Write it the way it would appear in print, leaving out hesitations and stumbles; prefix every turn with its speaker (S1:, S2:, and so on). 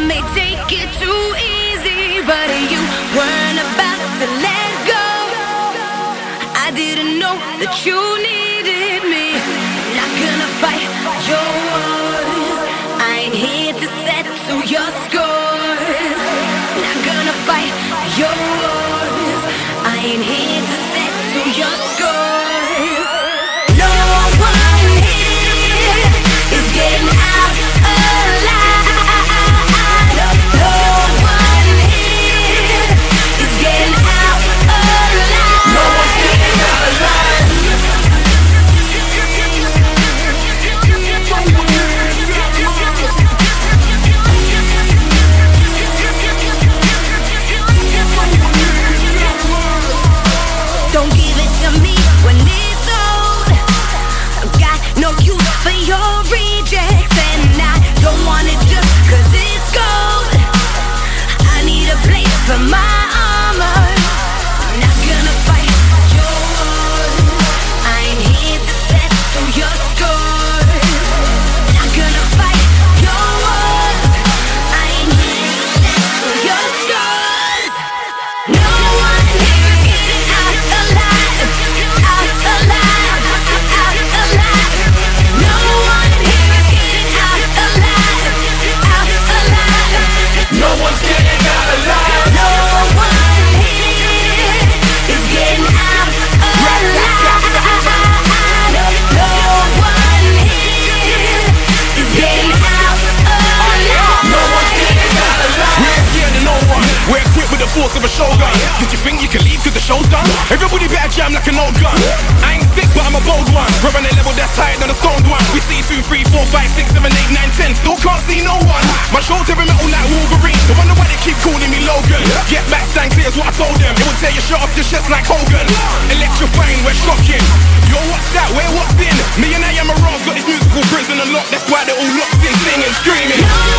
S1: may take it too easy, but you weren't about to let go. I didn't know that you needed me. Not gonna fight your wars. I ain't here to settle your scores. Not gonna fight your wars. I ain't here to settle your scores. No one here is getting out alive. No one here is getting out alive. No one's getting out alive. Don't give it to me when it's old. I've got no use for your rejects, and I don't want it just 'cause it's gold. I need a place for my armor. I'm not gonna fight your wars. I ain't here to settle your scores. Not gonna fight your wars. I ain't here to settle your scores. No one here is getting out alive. Out alive. Out alive. No one here is getting out alive. Out alive.
S2: No one's getting out alive.
S1: No one here is getting out alive. No one here is getting out alive.
S2: No one's getting out alive.
S3: We ain't scared of no one. We're equipped with the force of a shogun. Did you think you can leave 'cause the show's done? Everybody better jam like an old gun. I ain't thick, but I'm a bold one. We're on a level that's higher than a stoned one. We see 2, 3, 4, 5, 6, 7, 8, 9, 10. Still can't see no one. My show's heavy metal like Wolverine. I wonder why they keep calling me Logan. Get back, stand clear is what I told them. It will tear your shirt off your chest like Hogan. Electrifying, we're shocking. Yo, what's that? Where what's in? Me and I am a Rose got this musical prison unlocked. That's why they're all locked in, singing, screaming.